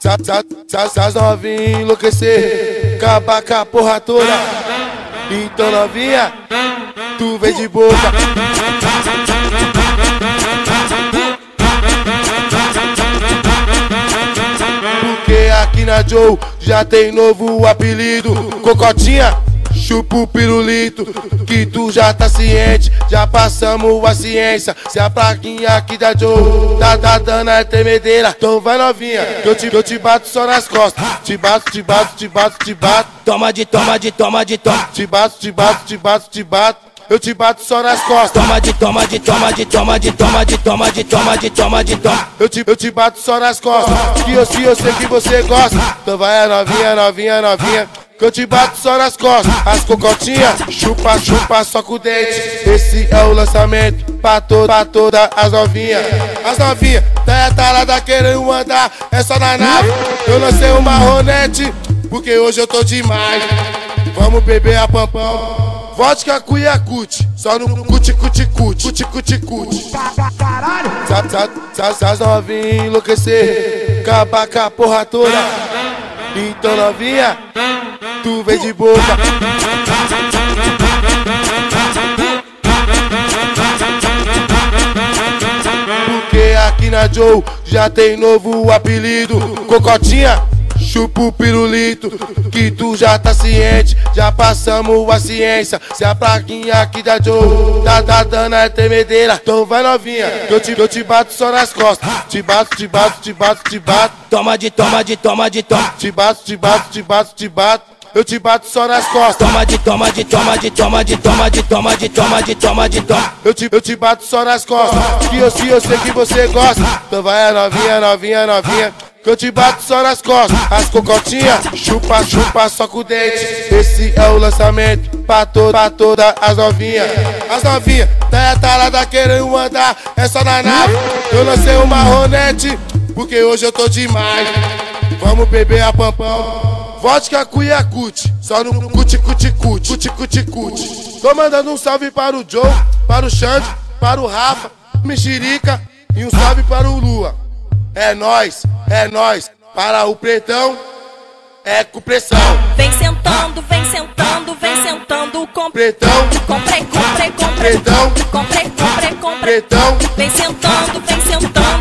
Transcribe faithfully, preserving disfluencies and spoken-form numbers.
Essas novinhas enlouquecer, acabar com a porra toda. Então novinha, tu vem de boca. Porque aqui na Joe já tem novo apelido, Cocotinha. Chupa o pirulito, que tu já tá ciente. Já passamos a ciência. Se a plaquinha aqui da Joe tá, tá dando a tremedeira, então vai novinha, que eu te, eu te bato só nas costas. Te bato, te bato, te bato, te bato. Toma de, toma de, toma de, toma. Te bato, te bato, te bato, te bato. Eu te bato só nas costas. Toma de, toma de, toma de, toma de, toma de, toma de, toma de, toma de, toma. Eu te, eu te bato só nas costas. Que eu sei, eu sei que você gosta. Então vai a novinha, novinha, novinha, que eu te bato só nas costas. As cocotinhas, chupa, chupa só com o dente. Esse é o lançamento pra, to pra todas as novinhas. As novinhas, tá tarada querendo andar, é só na nave. Eu lancei uma Ronete, porque hoje eu tô demais. Vamos beber a pampão, vodka com Yakult, só no cuti cuti cuti, cuti cuti cuti. Essas novinhas enlouquecer, acabar com a porra toda. Então novinha, tu vem de boca. Porque aqui na Joe já tem novo apelido, Cocotinha. Chupa o pirulito, que tu já tá ciente. Já passamos a ciência. Se a plaquinha aqui da Joe tá, tá dando a tremedeira, então vai novinha, que eu te, eu te bato só nas costas. Te bato, te bato, te bato, te bato. Toma de, toma de, toma de, toma. Te bato, te bato, te bato, te bato. Eu te bato só nas costas. Toma de, toma de, toma de, toma de, toma de, toma de, toma de, toma de, toma. Eu te, eu te bato só nas costas. Que eu sei, eu sei que você gosta. Então vai a novinha, novinha, novinha, que eu te bato só nas costas. As cocotinhas, chupa, chupa só com o dente. Esse é o lançamento pra, to pra todas as novinhas. As novinhas, tá tarada querendo andar, é só na nave. Eu lancei uma Ronete, porque hoje eu tô demais. Vamos beber a pampão, vodka com Yakult, só no cuti cuti cuti, cuti cuti cuti. Tô mandando um salve para o Joe, para o Xande, para o Rafa, Mexerica, e um salve para o Lua. É nóis, é nóis, para o Pretão, é com pressão. Vem sentando, vem sentando, vem sentando com Pretão, comprei, comprei, comprei, Pretão, comprei, comprei, comprei, Pretão. vem sentando, vem sentando.